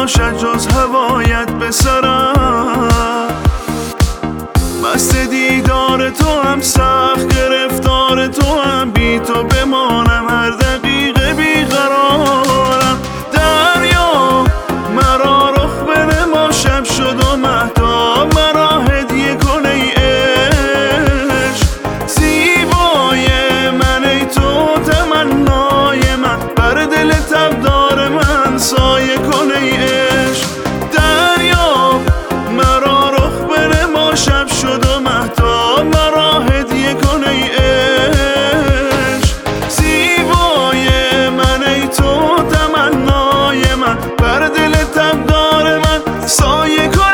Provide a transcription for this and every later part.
باشد جز هوایت به سرم. مست دیدار تو هم، سخت گرفتار تو هم، بی تو بمانم هر دقیقه بیقرارم. دریا مرا رخ بده، ما شب شد و مهتاب مرا هدیه کن ای عشق. زیبای من ای تو، تمنای من، بر دل تبدار من سایه کن ای عشق. دریا مرا رخ بده، ما شب شد و مهتاب مرا هدیه کن ای عشق. زیبای من ای تو، تمنای من، بر دل تبدار من سایه کن ای عشق.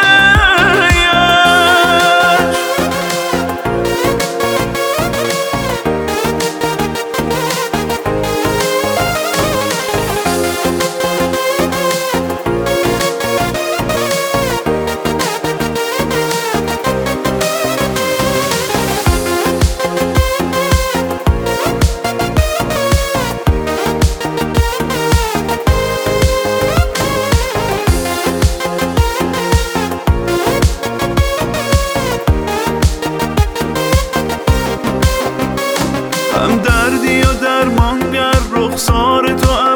هم دردی و درمانگر، رخسار تو